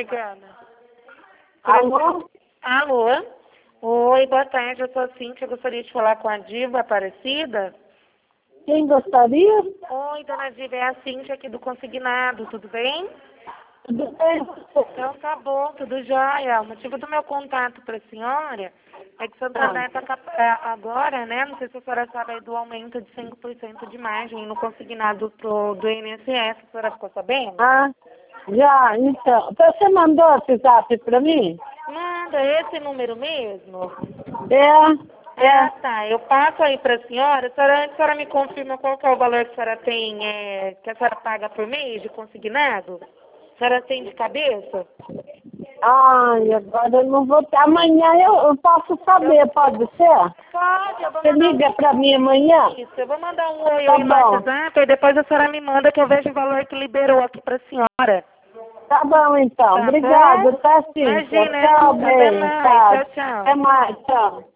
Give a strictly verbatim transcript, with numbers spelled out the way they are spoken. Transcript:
Obrigada. Alô? Alô? Oi, boa tarde, eu sou a Cíntia, eu gostaria de falar com a Diva Aparecida. Quem gostaria? Oi, dona Diva, é a Cíntia aqui do Consignado, tudo bem? Tudo bem? Então tá bom, tudo jóia. O motivo do meu contato para a senhora é que Santander está agora, né? Não sei se a senhora sabe aí do aumento de cinco por cento de margem no consignado pro, do I N S S. A senhora ficou sabendo? Ah, já, então. Você mandou o WhatsApp para mim? Manda esse número mesmo? É, Ah, é. tá. Eu passo aí para a senhora. A senhora, a senhora me confirma qual que é o valor que a senhora tem, é, que a senhora paga por mês de consignado? A senhora tem de cabeça? Ai, agora eu não vou ter. Amanhã eu, eu posso saber, pode ser? Pode, eu vou Você mandar liga um... para mim amanhã? Isso, eu vou mandar um oi Tá aí no bom. WhatsApp e depois a senhora me manda que eu vejo o valor que liberou aqui para a senhora. Tá bom, então. Tá Obrigado, bom? tá, Cíntia. Imagina, Tchau, até bem. mais. Tá. Tchau, tchau. Até mais, tchau.